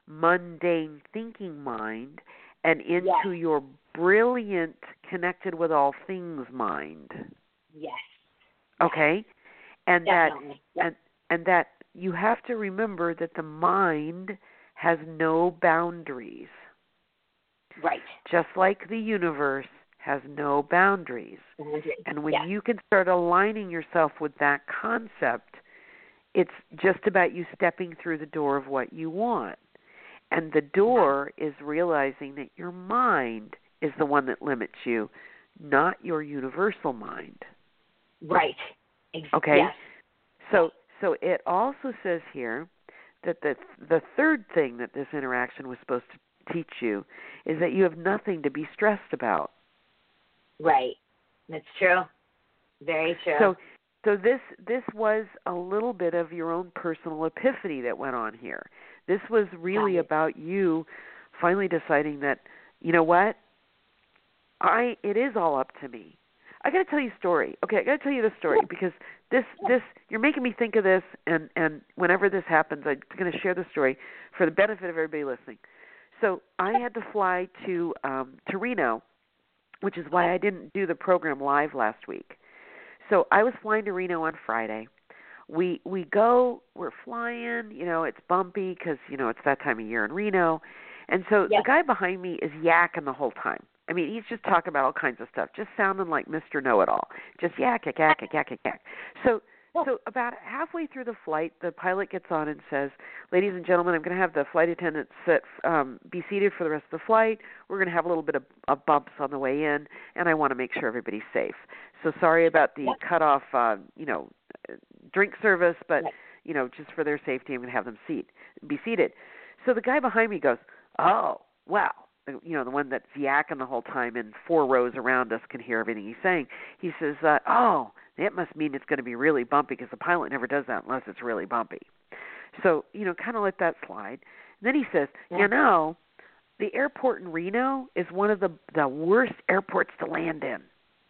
mundane thinking mind and into yes. your brilliant, connected with all things mind. Yes. Okay? And Definitely. that Yep. and and that you have to remember that the mind has no boundaries. Right. Just like the universe has no boundaries. Boundaries. And when yes. you can start aligning yourself with that concept, it's just about you stepping through the door of what you want. And the door is realizing that your mind is the one that limits you, not your universal mind. Right. Ex- Okay? Yes. So so it also says here that the the third thing that this interaction was supposed to teach you is that you have nothing to be stressed about. Right. That's true. Very true. So so this this was a little bit of your own personal epiphany that went on here. This was really about you finally deciding that, you know what? I it is all up to me. I got to tell you a story. Okay, I got to tell you this story because this this you're making me think of this, and and whenever this happens, I'm going to share the story for the benefit of everybody listening. So I had to fly to um, to Reno, which is why I didn't do the program live last week. So I was flying to Reno on Friday. We we go, we're flying. You know, it's bumpy because you know it's that time of year in Reno, and so yes. the guy behind me is yakking the whole time. I mean, he's just talking about all kinds of stuff, just sounding like Mister Know-It-all, just yak, yak, yak, yak, yak, yak. So, so about halfway through the flight, the pilot gets on and says, "Ladies and gentlemen, I'm going to have the flight attendants sit, um, be seated for the rest of the flight. We're going to have a little bit of, of bumps on the way in, and I want to make sure everybody's safe. So sorry about the yep. cutoff, uh, you know, drink service, but yep. you know, just for their safety, I'm going to have them seat, be seated." So the guy behind me goes, "Oh, wow." You know, the one that's yakking the whole time and four rows around us can hear everything he's saying. He says, uh, oh, that must mean it's going to be really bumpy because the pilot never does that unless it's really bumpy. So, you know, kind of let that slide. And then he says, yeah. you know, the airport in Reno is one of the, the worst airports to land in.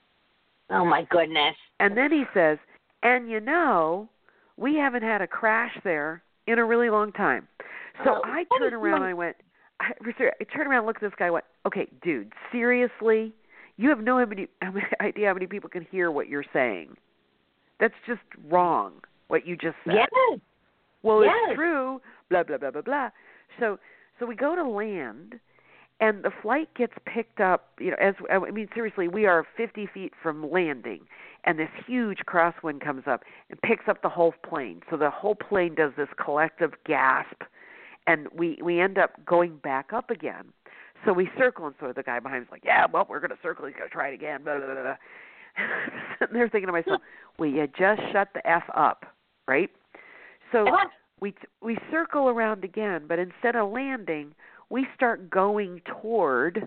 Oh, my goodness. And then he says, and you know, we haven't had a crash there in a really long time. So oh, I turned around and I went, I, I turned around and looked at this guy and went, okay, dude, seriously? You have no idea how many people can hear what you're saying. That's just wrong, what you just said. Yes. Well, yes. it's true, blah, blah, blah, blah, blah. So so we go to land, and the flight gets picked up, you know, as I mean, seriously, we are fifty feet from landing, and this huge crosswind comes up and picks up the whole plane. So the whole plane does this collective gasp. And we, we end up going back up again. So we circle, and so the guy behind us is like, yeah, well, we're going to circle. He's going to try it again. Blah, blah, blah, blah. Sitting there thinking to myself, well, you just shut the F up, right? So we we circle around again, but instead of landing, we start going toward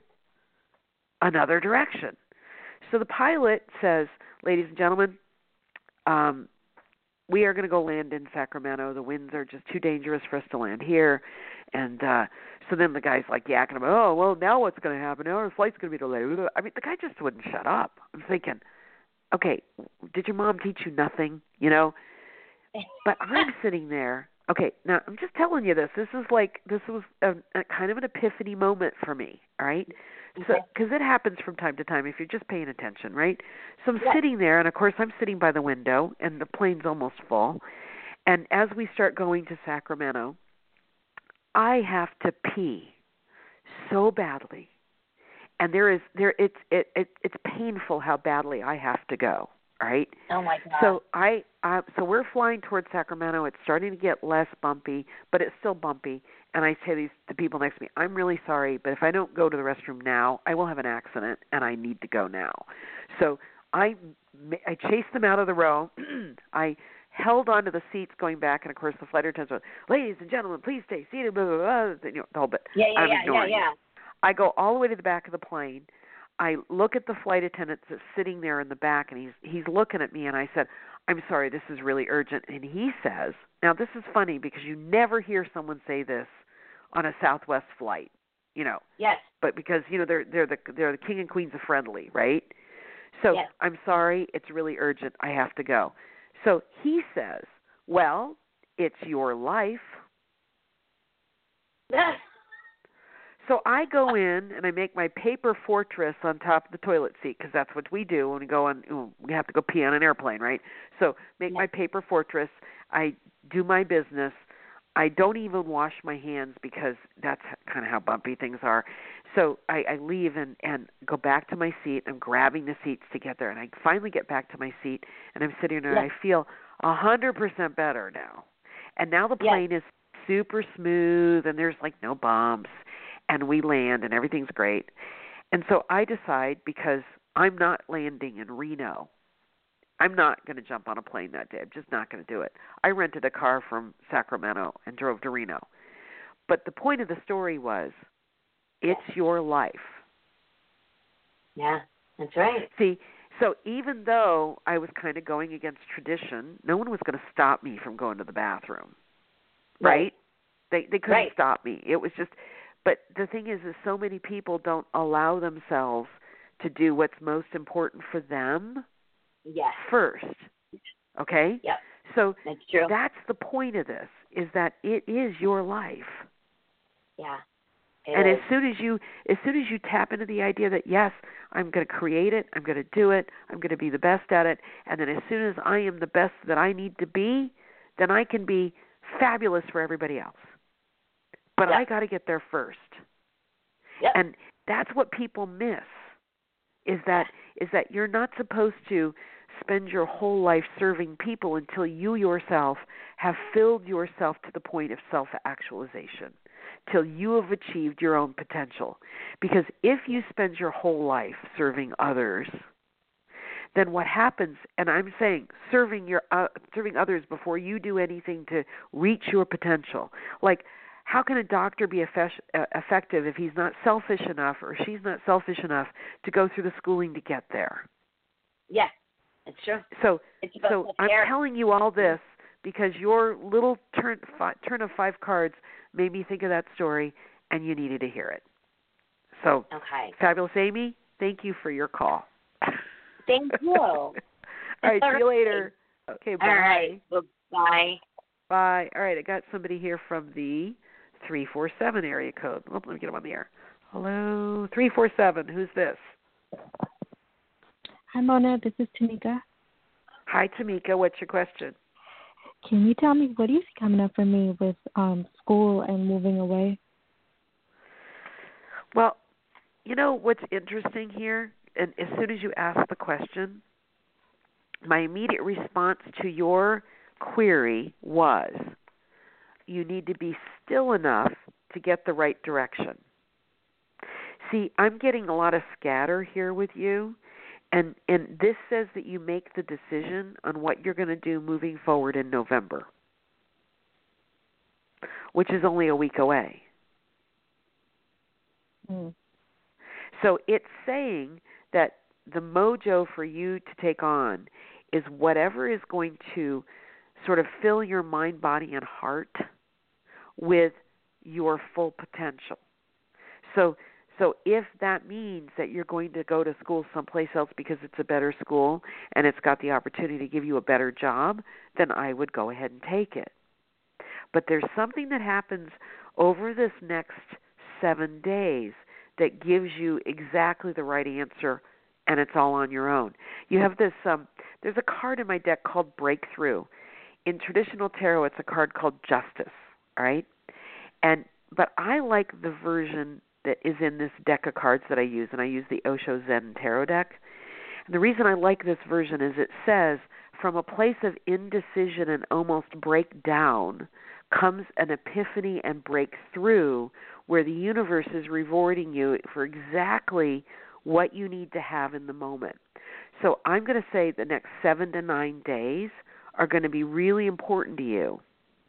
another direction. So the pilot says, ladies and gentlemen, um, we are going to go land in Sacramento. The winds are just too dangerous for us to land here. And uh, so then the guy's like yakking about, oh, well, now what's going to happen? Now our flight's going to be delayed. I mean, the guy just wouldn't shut up. I'm thinking, okay, did your mom teach you nothing, you know? But I'm sitting there. Okay, now I'm just telling you this. This is like, this was a, a kind of an epiphany moment for me, all right? So, because it happens from time to time if you're just paying attention, right? So I'm yes. sitting there, and of course I'm sitting by the window, and the plane's almost full. And as we start going to Sacramento, I have to pee so badly, and there is there it's it, it it's painful how badly I have to go. All right. Oh my God. So I uh, so we're flying towards Sacramento. It's starting to get less bumpy, but it's still bumpy. And I say these to people next to me, I'm really sorry, but if I don't go to the restroom now, I will have an accident, and I need to go now. So I I chased them out of the row. I held onto the seats going back, and of course the flight attendants were, ladies and gentlemen, please stay seated. Blah blah blah. You know, the whole bit. Yeah, yeah, I'm yeah, ignoring yeah, yeah. it. I go all the way to the back of the plane. I look at the flight attendant that's sitting there in the back, and he's he's looking at me, and I said, I'm sorry, this is really urgent. And he says, now this is funny because you never hear someone say this on a Southwest flight, you know. Yes. But because, you know, they're they're the they're the king and queens of friendly, right? So yes. I'm sorry, it's really urgent. I have to go. So he says, well, it's your life. So I go in and I make my paper fortress on top of the toilet seat because that's what we do when we go on. We have to go pee on an airplane, right? So make my paper fortress. I do my business. I don't even wash my hands because that's kind of how bumpy things are. So I, I leave and, and go back to my seat. I'm grabbing the seats to get there, and I finally get back to my seat, and I'm sitting there, and I feel one hundred percent better now. And now the plane is super smooth, and there's like no bumps. And we land, and everything's great. And so I decide, because I'm not landing in Reno, I'm not going to jump on a plane that day. I'm just not going to do it. I rented a car from Sacramento and drove to Reno. But the point of the story was, it's your life. Yeah, that's right. See, so even though I was kind of going against tradition, no one was going to stop me from going to the bathroom, right? right? They they couldn't right. stop me. It was just... But the thing is, is so many people don't allow themselves to do what's most important for them yes. first. Okay? Yep. So that's true. That's the point of this, is that it is your life. Yeah. And is. as soon as you as soon as you tap into the idea that, yes, I'm going to create it, I'm going to do it, I'm going to be the best at it, and then as soon as I am the best that I need to be, then I can be fabulous for everybody else. But yep. I got to get there first. Yep. And that's what people miss, is that is that you're not supposed to spend your whole life serving people until you yourself have filled yourself to the point of self-actualization, till you have achieved your own potential. Because if you spend your whole life serving others, then what happens, and I'm saying serving your uh, serving others before you do anything to reach your potential, like, how can a doctor be effective if he's not selfish enough or she's not selfish enough to go through the schooling to get there? Yeah, it's true. So, it's so I'm telling you all this because your little turn, turn of five cards made me think of that story, and you needed to hear it. So, okay. Fabulous Amy, thank you for your call. Thank you. All right, see you later. Okay, bye. All right, well, bye. Bye. All right, I got somebody here from the three four seven area code. Oh, let me get him on the air. Hello, three four seven. Who's this? Hi, Mona. This is Tamika. Hi, Tamika. What's your question? Can you tell me what do you see coming up for me with um, school and moving away? Well, you know what's interesting here? And as soon as you ask the question, my immediate response to your query was, you need to be still enough to get the right direction. See, I'm getting a lot of scatter here with you, and, and this says that you make the decision on what you're going to do moving forward in November, which is only a week away. Mm. So it's saying that the mojo for you to take on is whatever is going to sort of fill your mind, body, and heart with your full potential. So so if that means that you're going to go to school someplace else because it's a better school and it's got the opportunity to give you a better job, then I would go ahead and take it. But there's something that happens over this next seven days that gives you exactly the right answer, and it's all on your own. You have this, um, there's a card in my deck called Breakthrough. In traditional tarot, it's a card called Justice, all right? And but I like the version that is in this deck of cards that I use, and I use the Osho Zen Tarot deck. And the reason I like this version is it says, from a place of indecision and almost breakdown comes an epiphany and breakthrough where the universe is rewarding you for exactly what you need to have in the moment. So I'm going to say the next seven to nine days are going to be really important to you.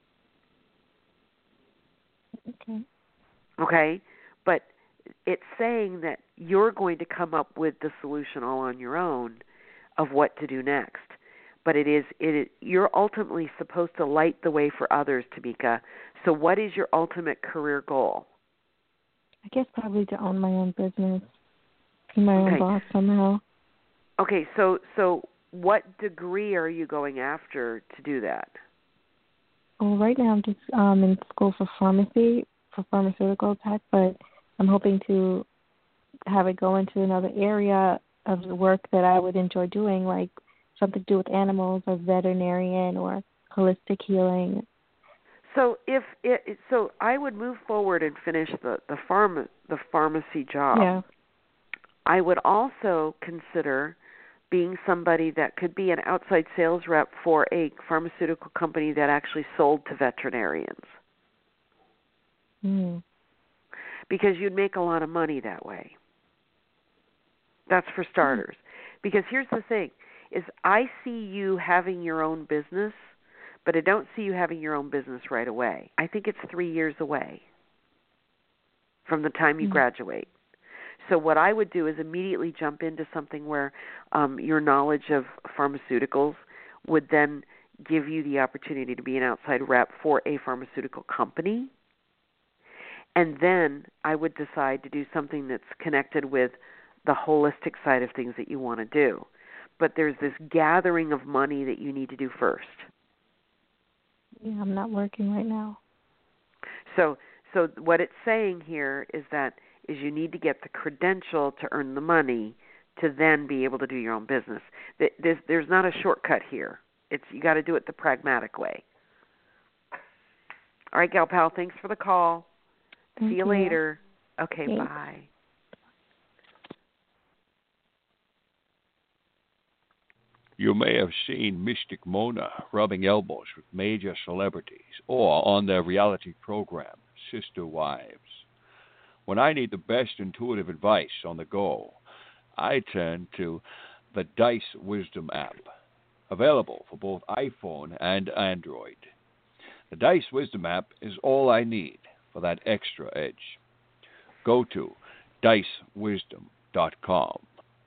Okay. Okay? But it's saying that you're going to come up with the solution all on your own of what to do next. But it is, it is you're ultimately supposed to light the way for others, Tamika. So what is your ultimate career goal? I guess probably to own my own business, be my own Okay. boss somehow. Okay, so so what degree are you going after to do that? Well, right now I'm just um, in school for pharmacy for pharmaceutical tech, but I'm hoping to have it go into another area of the work that I would enjoy doing, like something to do with animals or veterinarian or holistic healing. So if it, so, I would move forward and finish the the pharma the pharmacy job. Yeah. I would also consider being somebody that could be an outside sales rep for a pharmaceutical company that actually sold to veterinarians. Mm. Because you'd make a lot of money that way. That's for starters. Mm. Because here's the thing, is I see you having your own business, but I don't see you having your own business right away. I think it's three years away from the time you mm. graduate. So what I would do is immediately jump into something where um, your knowledge of pharmaceuticals would then give you the opportunity to be an outside rep for a pharmaceutical company. And then I would decide to do something that's connected with the holistic side of things that you want to do. But there's this gathering of money that you need to do first. Yeah, I'm not working right now. So, so what it's saying here is that is you need to get the credential to earn the money to then be able to do your own business. There's, there's not a shortcut here. It's you got to do it the pragmatic way. All right, Gal Pal, thanks for the call. Thank See you, you later. Okay, Thanks. Bye. You may have seen Mystic Mona rubbing elbows with major celebrities or on their reality program, Sister Wives. When I need the best intuitive advice on the go, I turn to the Dice Wisdom app, available for both iPhone and Android. The Dice Wisdom app is all I need for that extra edge. Go to dice wisdom dot com.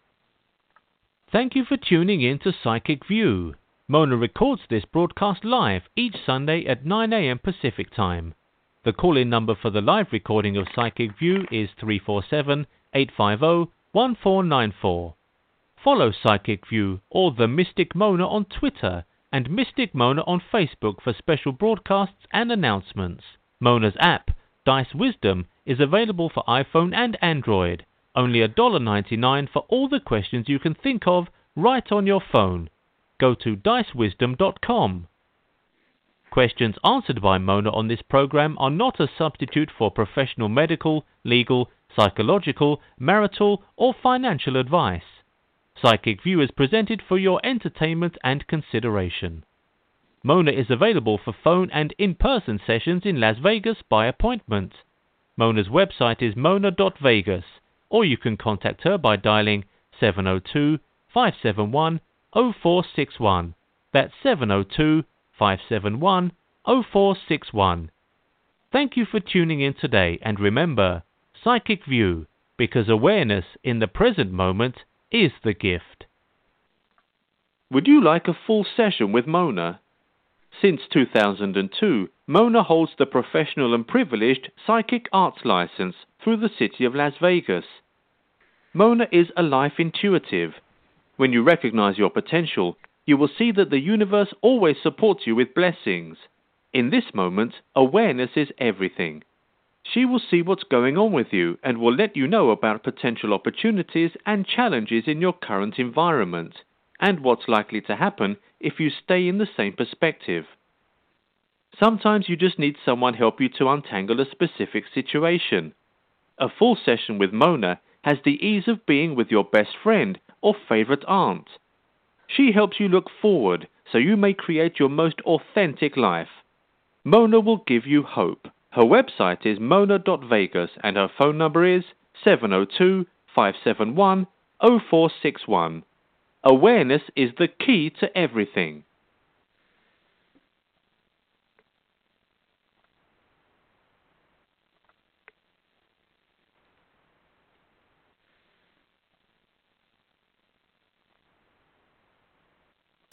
Thank you for tuning in to Psychic View. Mona records this broadcast live each Sunday at nine a.m. Pacific Time. The call-in number for the live recording of Psychic View is three four seven, eight five zero, one four nine four. Follow Psychic View or The Mystic Mona on Twitter and Mystic Mona on Facebook for special broadcasts and announcements. Mona's app, Dice Wisdom, is available for iPhone and Android. Only one dollar ninety-nine for all the questions you can think of right on your phone. Go to dice wisdom dot com. Questions answered by Mona on this program are not a substitute for professional medical, legal, psychological, marital, or financial advice. Psychic View is presented for your entertainment and consideration. Mona is available for phone and in-person sessions in Las Vegas by appointment. Mona's website is mona dot vegas, or you can contact her by dialing seven zero two, five seven one, zero four six one. That's seven zero two, five seven one, zero four six one. Thank you for tuning in today, and remember, Psychic View, because awareness in the present moment is the gift. Would you like a full session with Mona? Since two thousand two, Mona holds the professional and privileged Psychic Arts license through the city of Las Vegas. Mona is a life intuitive. When you recognize your potential, you will see that the universe always supports you with blessings. In this moment, awareness is everything. She will see what's going on with you and will let you know about potential opportunities and challenges in your current environment, and what's likely to happen if you stay in the same perspective. Sometimes you just need someone help you to untangle a specific situation. A full session with Mona has the ease of being with your best friend or favorite aunt. She helps you look forward so you may create your most authentic life. Mona will give you hope. Her website is mona dot vegas and her phone number is seven zero two, five seven one, zero four six one. Awareness is the key to everything.